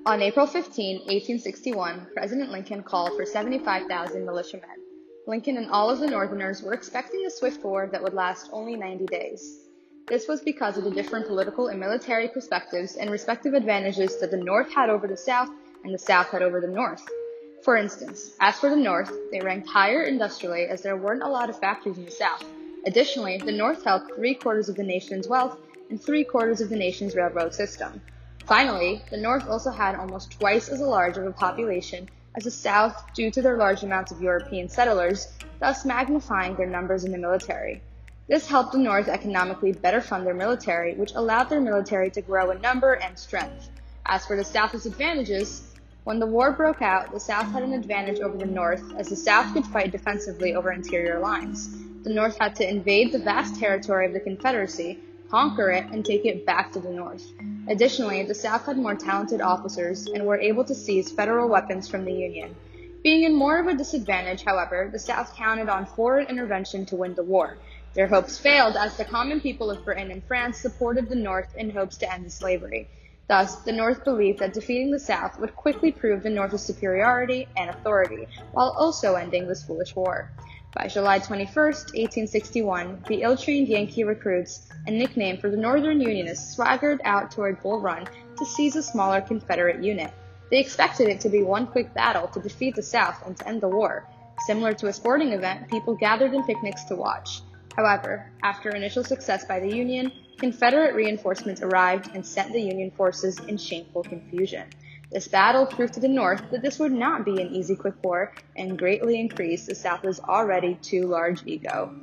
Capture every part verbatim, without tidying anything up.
On April fifteenth, eighteen sixty-one, President Lincoln called for seventy-five thousand militiamen. Lincoln and all of the Northerners were expecting a swift war that would last only ninety days. This was because of the different political and military perspectives and respective advantages that the North had over the South and the South had over the North. For instance, as for the North, they ranked higher industrially as there weren't a lot of factories in the South. Additionally, the North held three-quarters of the nation's wealth and three-quarters of the nation's railroad system. Finally, the North also had almost twice as large of a population as the South due to their large amounts of European settlers, thus magnifying their numbers in the military. This helped the North economically better fund their military, which allowed their military to grow in number and strength. As for the South's advantages, when the war broke out, the South had an advantage over the North, as the South could fight defensively over interior lines. The North had to invade the vast territory of the Confederacy, conquer it, and take it back to the North. Additionally, the South had more talented officers and were able to seize federal weapons from the Union. Being in more of a disadvantage, however, the South counted on foreign intervention to win the war. Their hopes failed as the common people of Britain and France supported the North in hopes to end slavery. Thus, the North believed that defeating the South would quickly prove the North's superiority and authority, while also ending this foolish war. By July twenty-first, eighteen sixty-one, the ill-trained Yankee recruits, a nickname for the Northern Unionists, swaggered out toward Bull Run to seize a smaller Confederate unit. They expected it to be one quick battle to defeat the South and to end the war. Similar to a sporting event, people gathered in picnics to watch. However, after initial success by the Union, Confederate reinforcements arrived and sent the Union forces in shameful confusion. This battle proved to the North that this would not be an easy quick war and greatly increased the South's already too large ego.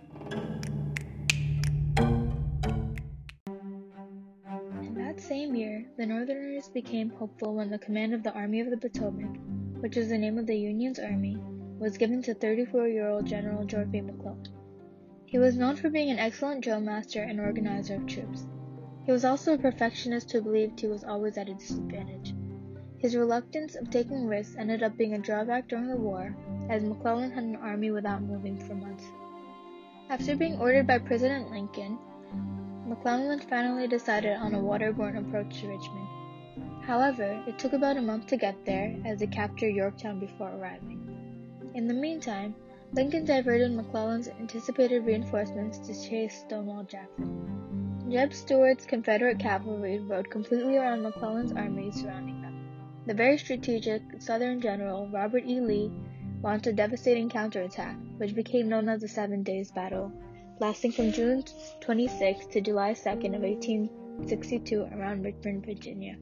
In that same year, the Northerners became hopeful when the command of the Army of the Potomac, which was the name of the Union's army, was given to thirty-four-year-old General George B. McClellan. He was known for being an excellent drill master and organizer of troops. He was also a perfectionist who believed he was always at a disadvantage. His reluctance of taking risks ended up being a drawback during the war, as McClellan had an army without moving for months. After being ordered by President Lincoln, McClellan finally decided on a waterborne approach to Richmond. However, it took about a month to get there, as they captured Yorktown before arriving. In the meantime, Lincoln diverted McClellan's anticipated reinforcements to chase Stonewall Jackson. Jeb Stuart's Confederate cavalry rode completely around McClellan's army surrounding them. The very strategic Southern general Robert E. Lee launched a devastating counterattack, which became known as the Seven Days Battle, lasting from June twenty-sixth to July second of eighteen sixty-two around Richmond, Virginia.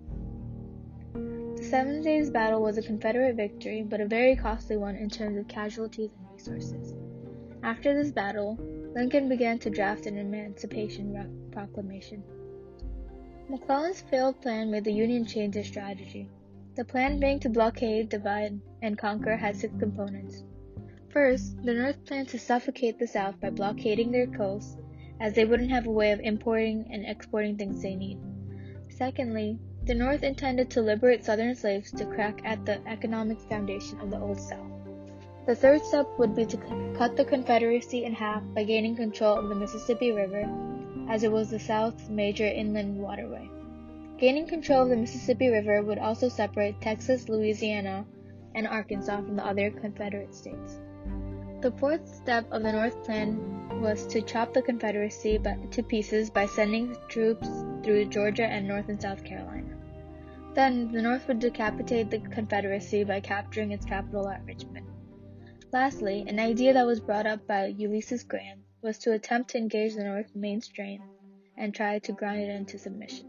The Seven Days Battle was a Confederate victory, but a very costly one in terms of casualties and resources. After this battle, Lincoln began to draft an Emancipation Proclamation. McClellan's failed plan made the Union change their strategy. The plan being to blockade, divide, and conquer had six components. First, the North planned to suffocate the South by blockading their coasts, as they wouldn't have a way of importing and exporting things they need. Secondly, the North intended to liberate Southern slaves to crack at the economic foundation of the Old South. The third step would be to cut the Confederacy in half by gaining control of the Mississippi River, as it was the South's major inland waterway. Gaining control of the Mississippi River would also separate Texas, Louisiana, and Arkansas from the other Confederate states. The fourth step of the North plan was to chop the Confederacy to pieces by sending troops through Georgia and North and South Carolina. Then, the North would decapitate the Confederacy by capturing its capital at Richmond. Lastly, an idea that was brought up by Ulysses Grant was to attempt to engage the North's main strength and try to grind it into submission.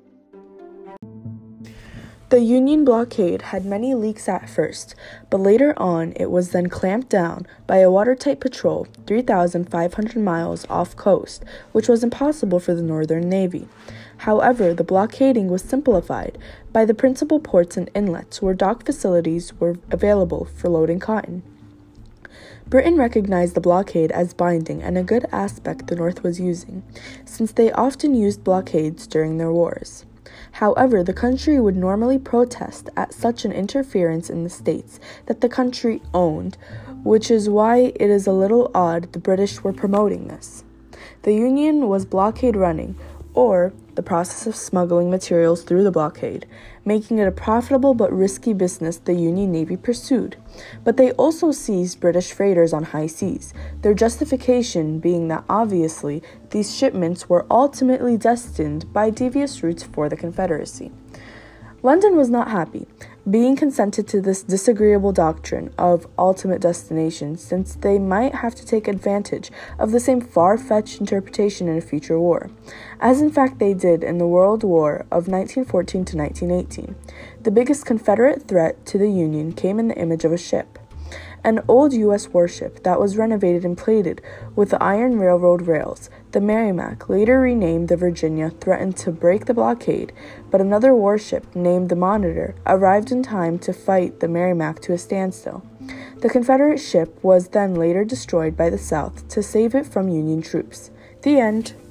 The Union blockade had many leaks at first, but later on it was then clamped down by a watertight patrol three thousand five hundred miles off coast, which was impossible for the Northern Navy. However, the blockading was simplified by the principal ports and inlets where dock facilities were available for loading cotton. Britain recognized the blockade as binding and a good aspect the North was using, since they often used blockades during their wars. However, the country would normally protest at such an interference in the states that the country owned, which is why it is a little odd the British were promoting this. The Union was blockade running, or the process of smuggling materials through the blockade, making it a profitable but risky business the Union Navy pursued. But they also seized British freighters on high seas, their justification being that obviously these shipments were ultimately destined by devious routes for the Confederacy. London was not happy, being consented to this disagreeable doctrine of ultimate destination, since they might have to take advantage of the same far-fetched interpretation in a future war, as in fact they did in the World War of nineteen fourteen to nineteen eighteen. The biggest Confederate threat to the Union came in the image of a ship. An old U S warship that was renovated and plated with the Iron Railroad rails, the Merrimac, later renamed the Virginia, threatened to break the blockade, but another warship named the Monitor arrived in time to fight the Merrimac to a standstill. The Confederate ship was then later destroyed by the South to save it from Union troops. The end.